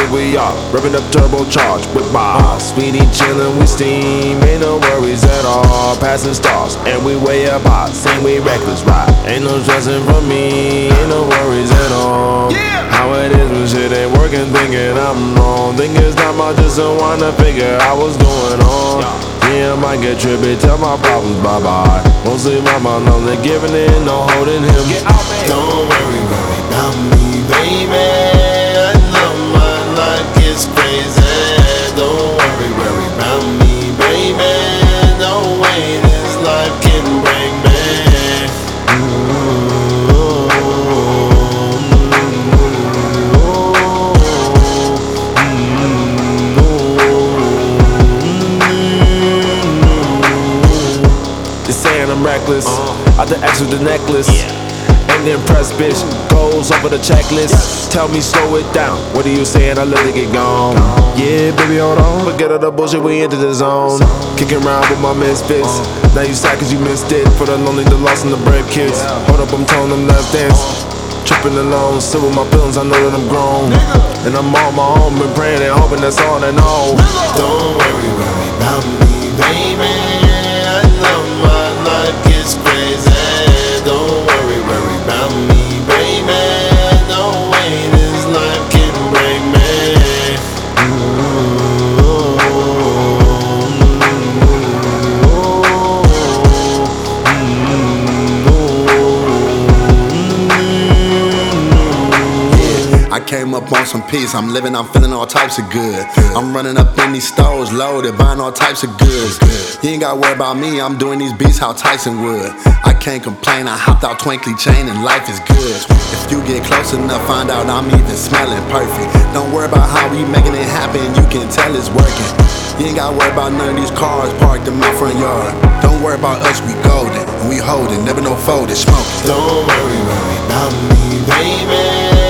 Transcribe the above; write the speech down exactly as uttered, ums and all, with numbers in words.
we are, revving up turbocharged with bars. Sweetie chillin', we steam, ain't no worries at all. Passing stars, and we way up high, sing we reckless ride. Ain't no stressing from me, ain't no worries at all. How it is when shit ain't working, thinking I'm wrong. Think it's time I just don't wanna figure out what's going on. Yeah, I might get trippy, tell my problems bye-bye. Won't see my mom, no, they're giving in, no holding him. Don't worry, worry about me, baby. I know my life gets crazy. Don't worry, worry about me, baby. No way this life can bring me. They saying I'm reckless, out the X with the necklace. And the impressed bitch goes over the checklist. Tell me slow it down, what are you saying? I let it get gone. Yeah, baby, hold on, forget all the bullshit, we into the zone. Kicking around with my misfits. Now you sad cause you missed it. For the lonely, the lost, and the brave kids. Hold up, I'm telling them let's dance. Tripping alone, still with my feelings, I know that I'm grown. And I'm on my own, been praying and hoping that's all I know. Don't worry, worry about me, baby. I know my life gets crazy. Don't worry, worry about me, baby. No way this life can break me. I came up on some peace, I'm living, I'm feeling all types of good. I'm running up in these stores, loaded, buying all types of goods. You ain't gotta worry about me, I'm doing these beats how Tyson would. I can't complain, I hopped out twinkly chain and life is good. If you get close enough, find out I'm even smelling perfect. Don't worry about how we making it happen, you can tell it's working. You ain't gotta worry about none of these cars parked in my front yard. Don't worry about us, we golden, and we holding, never no folded, smoking. Don't worry, worry about me, baby.